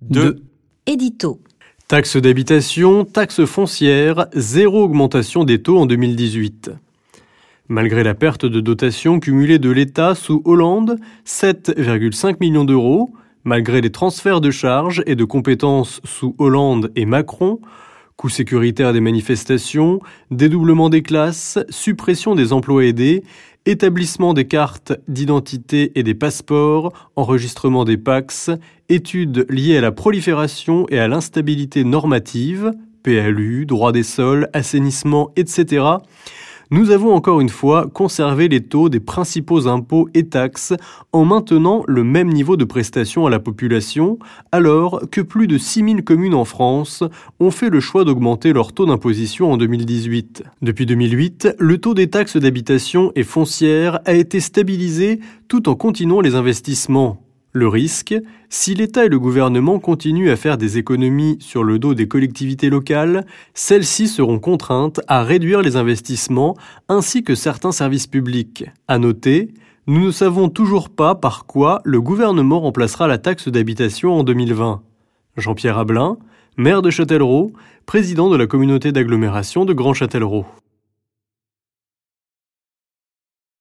2. Édito. Taxe d'habitation, taxe foncière, zéro augmentation des taux en 2018. Malgré la perte de dotation cumulée de l'État sous Hollande, 7,5 millions d'euros, malgré les transferts de charges et de compétences sous Hollande et Macron, coût sécuritaire des manifestations, dédoublement des classes, suppression des emplois aidés, établissement des cartes d'identité et des passeports, enregistrement des PACS, études liées à la prolifération et à l'instabilité normative, PLU, droit des sols, assainissement, etc., nous avons encore une fois conservé les taux des principaux impôts et taxes en maintenant le même niveau de prestation à la population, alors que plus de 6000 communes en France ont fait le choix d'augmenter leur taux d'imposition en 2018. Depuis 2008, le taux des taxes d'habitation et foncière a été stabilisé tout en continuant les investissements. Le risque, si l'État et le gouvernement continuent à faire des économies sur le dos des collectivités locales, celles-ci seront contraintes à réduire les investissements ainsi que certains services publics. À noter, nous ne savons toujours pas par quoi le gouvernement remplacera la taxe d'habitation en 2020. Jean-Pierre Ablin, maire de Châtellerault, président de la communauté d'agglomération de Grand Châtellerault.